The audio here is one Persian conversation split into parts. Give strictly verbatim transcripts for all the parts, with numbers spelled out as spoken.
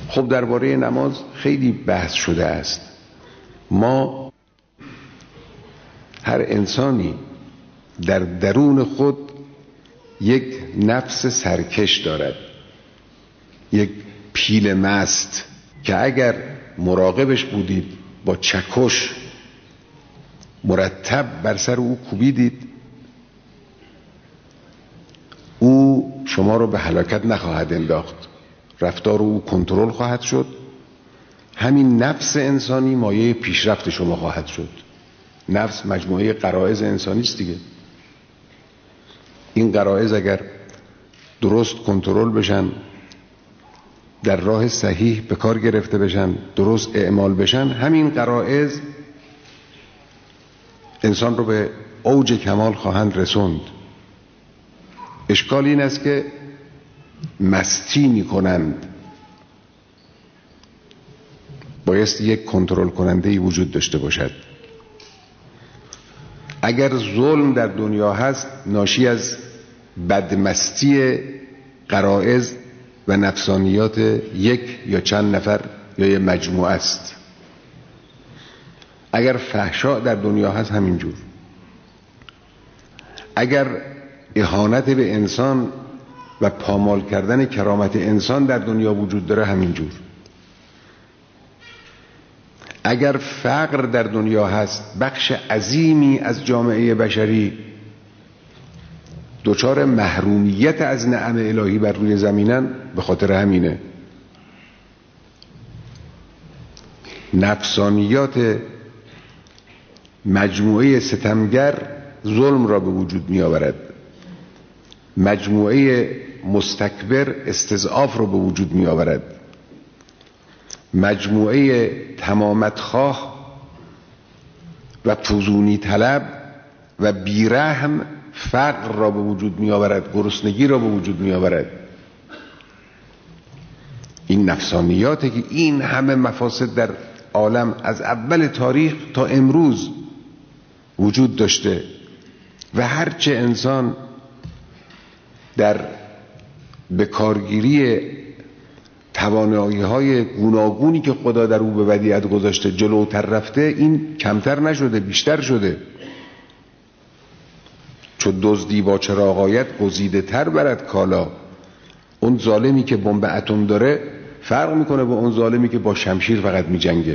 خب درباره نماز خیلی بحث شده است. ما هر انسانی در درون خود یک نفس سرکش دارد، یک پیل مست که اگر مراقبش بودید با چکش مرتب بر سر او کوبیدید، او شما رو به هلاکت نخواهد انداخت، رفتار او کنترل خواهد شد. همین نفس انسانی مایه پیشرفت شما خواهد شد. نفس مجموعه غرایز انسانی است دیگه. این غرایز اگر درست کنترل بشن، در راه صحیح به کار گرفته بشن، درست اعمال بشن، همین غرایز انسان رو به اوج کمال خواهند رسوند. اشکال این است که مستی می کنند. بایست یک کنترل کننده‌ای وجود داشته باشد. اگر ظلم در دنیا هست، ناشی از بدمستی غرایز و نفسانیات یک یا چند نفر یا یک مجموعه است. اگر فحشا در دنیا هست، همینجور. اگر اهانت به انسان و پامال کردن کرامت انسان در دنیا وجود داره، همینجور. اگر فقر در دنیا هست، بخش عظیمی از جامعه بشری دچار محرومیت از نعم الهی بر روی زمینن، به خاطر همینه. نفسانیات مجموعه ستمگر ظلم را به وجود می آورد. مجموعه مستکبر استضعاف را به وجود می آورد. مجموعه تمامتخواه و فزونی طلب و بیرحم فقر را به وجود می آورد، گرسنگی را به وجود می آورد. این نفسانیاته که این همه مفاسد در عالم از اول تاریخ تا امروز وجود داشته و هرچه انسان در بکارگیری توانایی های گوناگونی که خدا در او به ودیعت گذاشته جلوتر رفته، این کمتر نشده، بیشتر شده. چو دزدی با چراغ آید گزیده تر برد کالا. اون ظالمی که بمب اتم داره فرق میکنه با اون ظالمی که با شمشیر فقط میجنگه.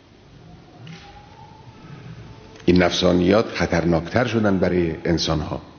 این نفسانیات خطرناکتر شدن برای انسان ها.